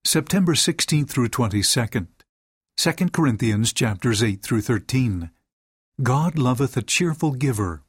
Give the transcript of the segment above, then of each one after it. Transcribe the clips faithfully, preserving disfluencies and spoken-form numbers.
September sixteenth through twenty-second. Second Corinthians chapters eight through thirteen. God loveth a cheerful giver.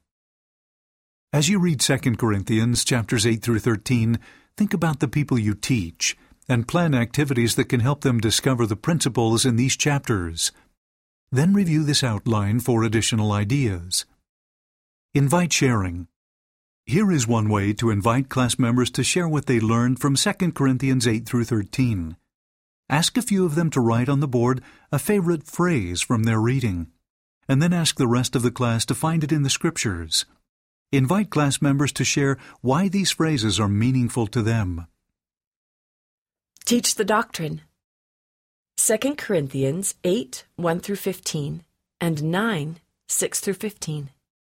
As you read Second Corinthians chapters eight through thirteen, think about the people you teach and plan activities that can help them discover the principles in these chapters. Then review this outline for additional ideas. Invite sharing. Here is one way to invite class members to share what they learned from Second Corinthians eight through thirteen. Ask a few of them to write on the board a favorite phrase from their reading, and then ask the rest of the class to find it in the Scriptures. Invite class members to share why these phrases are meaningful to them. Teach the doctrine. Second Corinthians eight, one through fifteen, and nine, six through fifteen.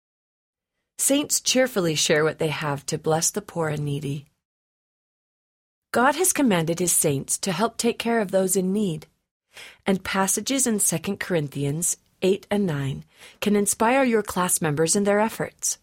Saints cheerfully share what they have to bless the poor and needy. God has commanded His saints to help take care of those in need, and passages in Second Corinthians eight and nine can inspire your class members in their efforts.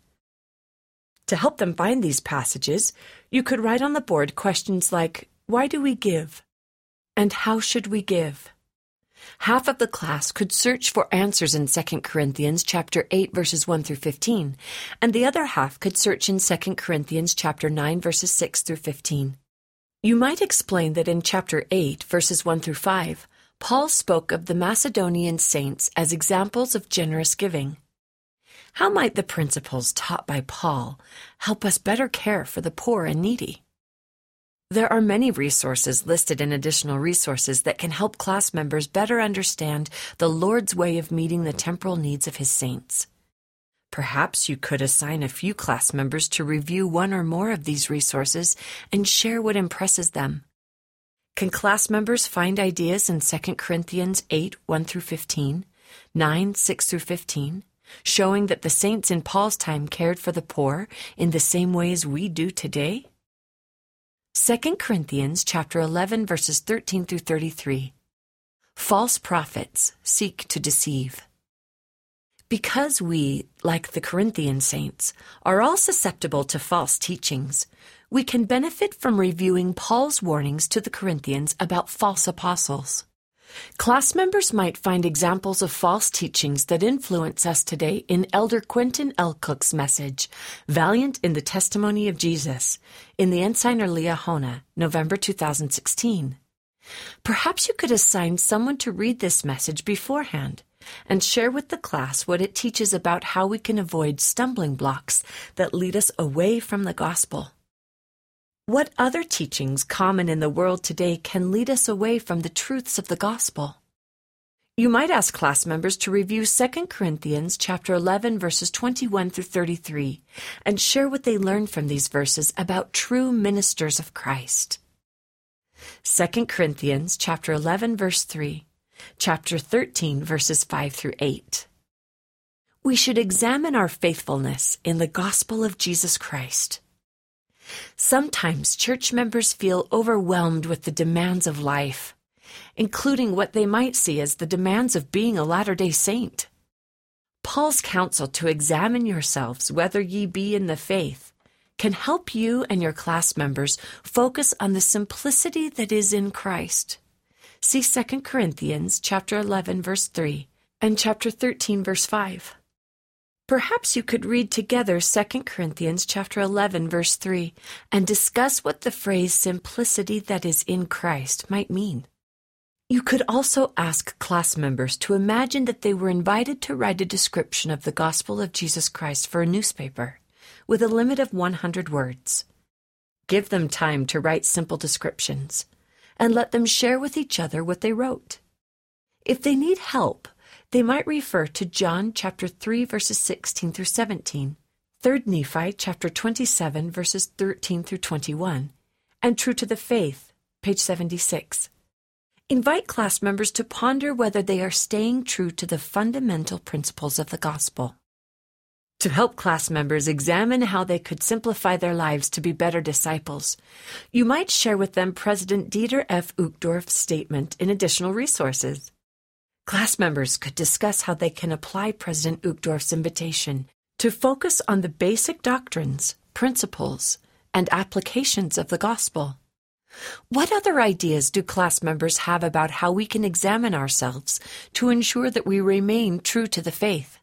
To help them find these passages, you could write on the board questions like, why do we give? And how should we give? Half of the class could search for answers in Second Corinthians chapter eight verses one through fifteen, and the other half could search in Second Corinthians chapter nine verses six through fifteen. You might explain that in chapter eight verses one through five, Paul spoke of the Macedonian saints as examples of generous giving. How might the principles taught by Paul help us better care for the poor and needy? There are many resources listed in additional resources that can help class members better understand the Lord's way of meeting the temporal needs of His saints. Perhaps you could assign a few class members to review one or more of these resources and share what impresses them. Can class members find ideas in Second Corinthians eight, one through fifteen, nine, six through fifteen, showing that the saints in Paul's time cared for the poor in the same way as we do today? Second Corinthians chapter eleven verses thirteen through thirty-three. False prophets seek to deceive. Because we, like the Corinthian saints, are all susceptible to false teachings, we can benefit from reviewing Paul's warnings to the Corinthians about false apostles. Class members might find examples of false teachings that influence us today in Elder Quentin L. Cook's message, Valiant in the Testimony of Jesus, in the Ensign Liahona, November two thousand sixteen. Perhaps you could assign someone to read this message beforehand and share with the class what it teaches about how we can avoid stumbling blocks that lead us away from the gospel. What other teachings common in the world today can lead us away from the truths of the gospel? You might ask class members to review Second Corinthians chapter eleven verses twenty-one through thirty-three and share what they learned from these verses about true ministers of Christ. Second Corinthians chapter eleven verse three, chapter thirteen verses five through eight. We should examine our faithfulness in the gospel of Jesus Christ. Sometimes church members feel overwhelmed with the demands of life, including what they might see as the demands of being a Latter-day Saint. Paul's counsel to examine yourselves whether ye be in the faith can help you and your class members focus on the simplicity that is in Christ. See Second Corinthians chapter eleven verse three and chapter thirteen verse five. Perhaps you could read together Second Corinthians chapter eleven verse three and discuss what the phrase simplicity that is in Christ might mean. You could also ask class members to imagine that they were invited to write a description of the gospel of Jesus Christ for a newspaper with a limit of one hundred words. Give them time to write simple descriptions and let them share with each other what they wrote. If they need help, they might refer to John chapter three verses sixteen through seventeen, Third Nephi chapter twenty-seven verses thirteen through twenty-one, and True to the Faith, page seventy-six. Invite class members to ponder whether they are staying true to the fundamental principles of the gospel. To help class members examine how they could simplify their lives to be better disciples, you might share with them President Dieter F. Uchtdorf's statement in additional resources. Class members could discuss how they can apply President Uchtdorf's invitation to focus on the basic doctrines, principles, and applications of the gospel. What other ideas do class members have about how we can examine ourselves to ensure that we remain true to the faith?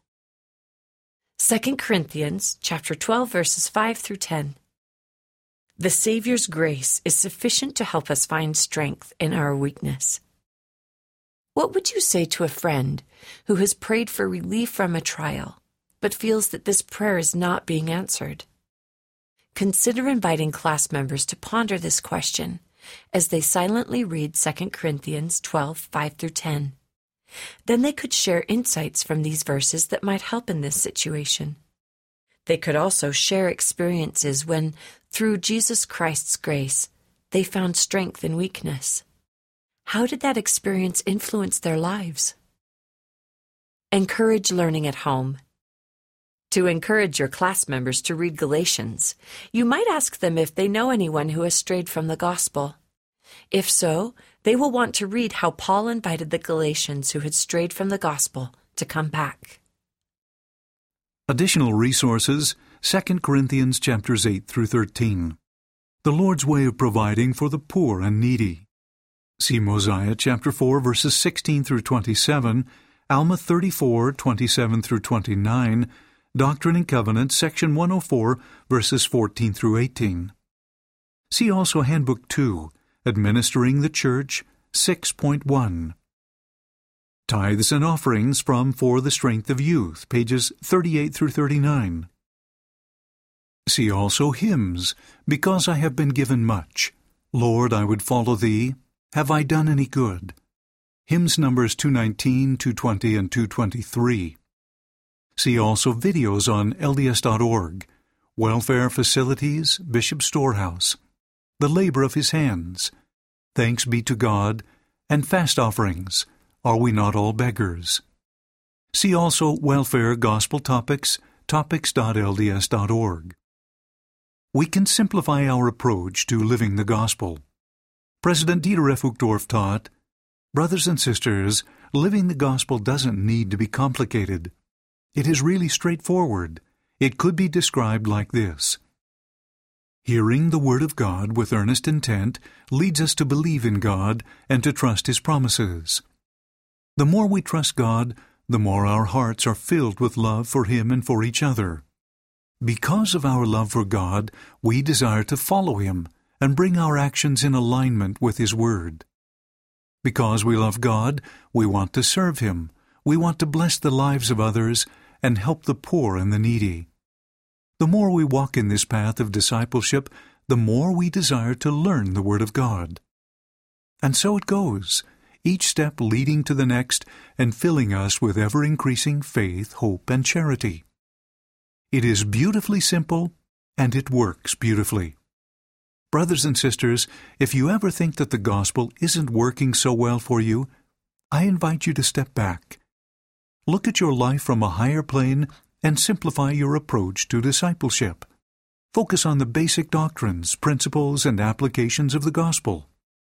Second Corinthians chapter twelve, verses five through ten. The Savior's grace is sufficient to help us find strength in our weakness. What would you say to a friend who has prayed for relief from a trial, but feels that this prayer is not being answered? Consider inviting class members to ponder this question as they silently read Second Corinthians twelve, five through ten. Then they could share insights from these verses that might help in this situation. They could also share experiences when, through Jesus Christ's grace, they found strength in weakness. How did that experience influence their lives? Encourage learning at home. To encourage your class members to read Galatians, you might ask them if they know anyone who has strayed from the gospel. If so, they will want to read how Paul invited the Galatians who had strayed from the gospel to come back. Additional resources, Second Corinthians chapters eight through thirteen. The Lord's way of providing for the poor and needy. See Mosiah chapter four, verses sixteen through twenty-seven, Alma thirty-four, twenty-seven through twenty-nine, Doctrine and Covenants, section one oh four, verses fourteen through eighteen. See also Handbook two, Administering the Church, six point one. Tithes and Offerings from For the Strength of Youth, pages thirty-eight through thirty-nine. See also Hymns, Because I Have Been Given Much, Lord, I Would Follow Thee, Have I Done Any Good? Hymns numbers two nineteen, two twenty, and two twenty-three. See also videos on L D S dot org, Welfare Facilities, Bishop Storehouse, The Labor of His Hands, Thanks Be to God, and Fast Offerings, Are We Not All Beggars? See also Welfare Gospel Topics, topics dot L D S dot org. We can simplify our approach to living the gospel. President Dieter F. Uchtdorf taught, "Brothers and sisters, living the gospel doesn't need to be complicated. It is really straightforward. It could be described like this. Hearing the Word of God with earnest intent leads us to believe in God and to trust His promises. The more we trust God, the more our hearts are filled with love for Him and for each other. Because of our love for God, we desire to follow Him and bring our actions in alignment with His Word. Because we love God, we want to serve Him. We want to bless the lives of others and help the poor and the needy. The more we walk in this path of discipleship, the more we desire to learn the Word of God. And so it goes, each step leading to the next and filling us with ever-increasing faith, hope, and charity. It is beautifully simple, and it works beautifully. Brothers and sisters, if you ever think that the gospel isn't working so well for you, I invite you to step back. Look at your life from a higher plane and simplify your approach to discipleship. Focus on the basic doctrines, principles, and applications of the gospel.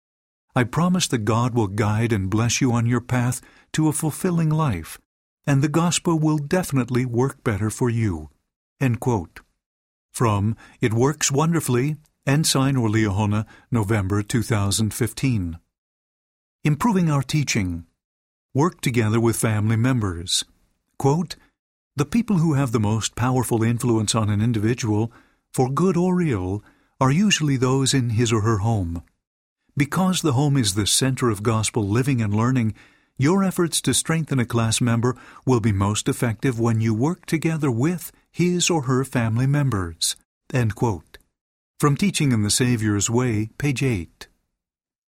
I promise that God will guide and bless you on your path to a fulfilling life, and the gospel will definitely work better for you." End quote. From It Works Wonderfully, Ensign or Liahona, November two thousand fifteen. Improving our teaching. Work together with family members. Quote, "The people who have the most powerful influence on an individual, for good or ill, are usually those in his or her home. Because the home is the center of gospel living and learning, your efforts to strengthen a class member will be most effective when you work together with his or her family members." End quote. From Teaching in the Savior's Way, page eight.